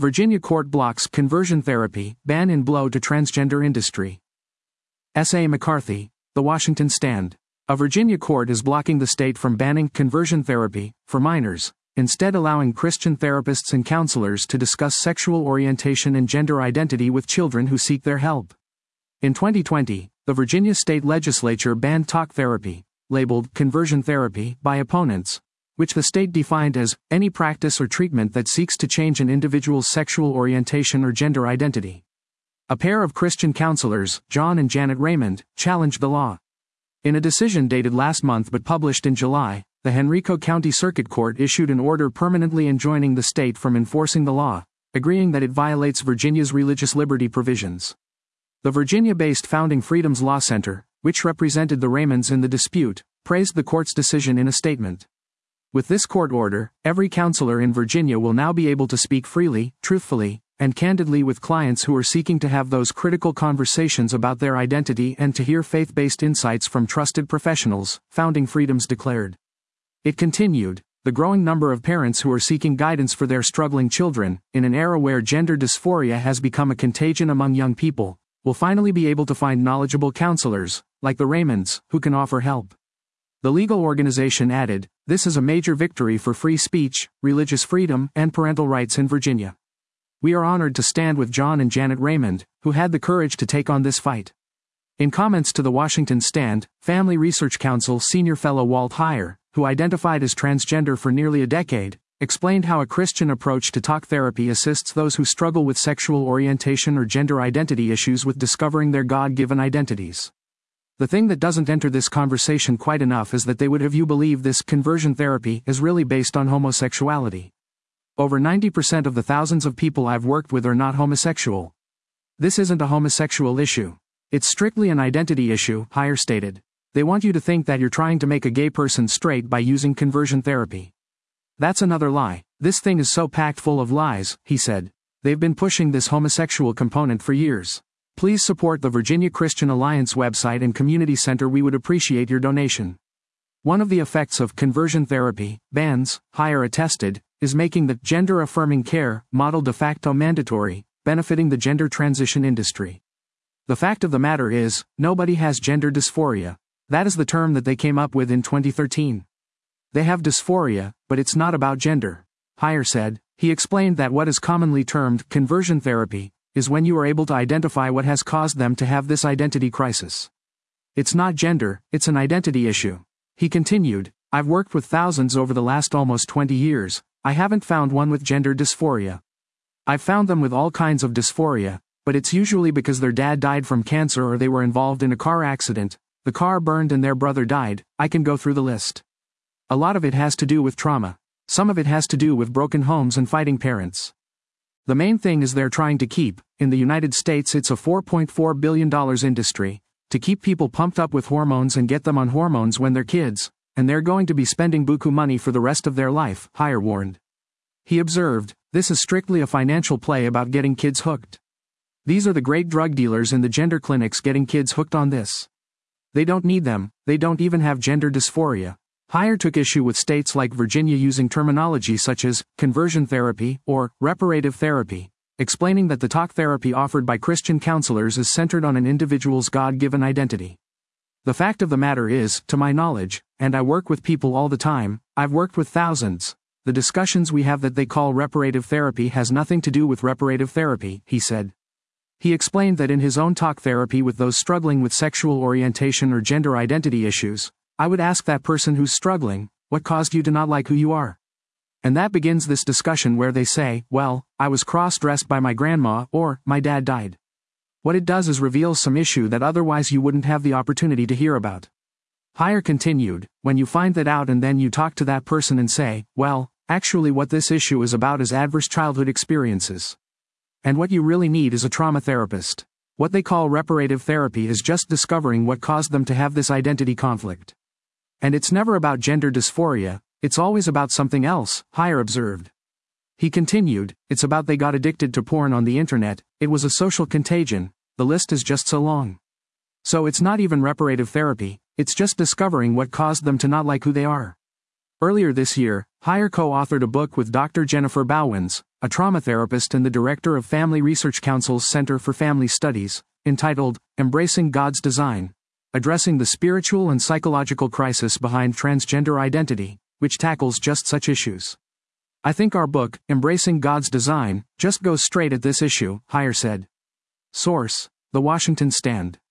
Virginia court blocks conversion therapy, ban in blow to transgender industry. S.A. McCarthy, The Washington Stand. A Virginia court is blocking the state from banning conversion therapy for minors, instead allowing Christian therapists and counselors to discuss sexual orientation and gender identity with children who seek their help. In 2020, the Virginia state legislature banned talk therapy, labeled conversion therapy, by opponents, which the state defined as any practice or treatment that seeks to change an individual's sexual orientation or gender identity. A pair of Christian counselors, John and Janet Raymond, challenged the law. In a decision dated last month but published in July, the Henrico County Circuit Court issued an order permanently enjoining the state from enforcing the law, agreeing that it violates Virginia's religious liberty provisions. The Virginia-based Founding Freedoms Law Center, which represented the Raymonds in the dispute, praised the court's decision in a statement. With this court order, every counselor in Virginia will now be able to speak freely, truthfully, and candidly with clients who are seeking to have those critical conversations about their identity and to hear faith-based insights from trusted professionals, Founding Freedoms declared. It continued, the growing number of parents who are seeking guidance for their struggling children, in an era where gender dysphoria has become a contagion among young people, will finally be able to find knowledgeable counselors, like the Raymonds, who can offer help. The legal organization added, this is a major victory for free speech, religious freedom, and parental rights in Virginia. We are honored to stand with John and Janet Raymond, who had the courage to take on this fight. In comments to the Washington Stand, Family Research Council senior fellow Walt Heyer, who identified as transgender for nearly a decade, explained how a Christian approach to talk therapy assists those who struggle with sexual orientation or gender identity issues with discovering their God-given identities. The thing that doesn't enter this conversation quite enough is that they would have you believe this conversion therapy is really based on homosexuality. Over 90% of the thousands of people I've worked with are not homosexual. This isn't a homosexual issue. It's strictly an identity issue, Heyer stated. They want you to think that you're trying to make a gay person straight by using conversion therapy. That's another lie. This thing is so packed full of lies, he said. They've been pushing this homosexual component for years. Please support the Virginia Christian Alliance website and community center. We would appreciate your donation. One of the effects of conversion therapy bans, Heyer attested, is making the gender-affirming care model de facto mandatory, benefiting the gender transition industry. The fact of the matter is, nobody has gender dysphoria. That is the term that they came up with in 2013. They have dysphoria, but it's not about gender. Heyer said. He explained that what is commonly termed conversion therapy is when you are able to identify what has caused them to have this identity crisis. It's not gender, it's an identity issue. He continued, I've worked with thousands over the last almost 20 years, I haven't found one with gender dysphoria. I've found them with all kinds of dysphoria, but it's usually because their dad died from cancer or they were involved in a car accident, the car burned and their brother died. I can go through the list. A lot of it has to do with trauma. Some of it has to do with broken homes and fighting parents. The main thing is they're trying to keep, in the United States it's a $4.4 billion industry, to keep people pumped up with hormones and get them on hormones when they're kids, and they're going to be spending buku money for the rest of their life, Heyer warned. He observed, this is strictly a financial play about getting kids hooked. These are the great drug dealers in the gender clinics getting kids hooked on this. They don't need them, they don't even have gender dysphoria. Heyer took issue with states like Virginia using terminology such as conversion therapy or reparative therapy, explaining that the talk therapy offered by Christian counselors is centered on an individual's God-given identity. The fact of the matter is, to my knowledge, and I work with people all the time, I've worked with thousands, the discussions we have that they call reparative therapy has nothing to do with reparative therapy, he said. He explained that in his own talk therapy with those struggling with sexual orientation or gender identity issues, I would ask that person who's struggling, what caused you to not like who you are? And that begins this discussion where they say, well, I was cross-dressed by my grandma, or, my dad died. What it does is reveals some issue that otherwise you wouldn't have the opportunity to hear about. Heyer continued, when you find that out and then you talk to that person and say, well, actually what this issue is about is adverse childhood experiences. And what you really need is a trauma therapist. What they call reparative therapy is just discovering what caused them to have this identity conflict. And it's never about gender dysphoria, it's always about something else, Heyer observed. He continued, it's about they got addicted to porn on the internet, it was a social contagion, the list is just so long. So it's not even reparative therapy, it's just discovering what caused them to not like who they are. Earlier this year, Heyer co-authored a book with Dr. Jennifer Bowens, a trauma therapist and the director of Family Research Council's Center for Family Studies, entitled Embracing God's Design, addressing the spiritual and psychological crisis behind transgender identity, which tackles just such issues. I think our book, Embracing God's Design, just goes straight at this issue, Heyer said. Source: The Washington Stand.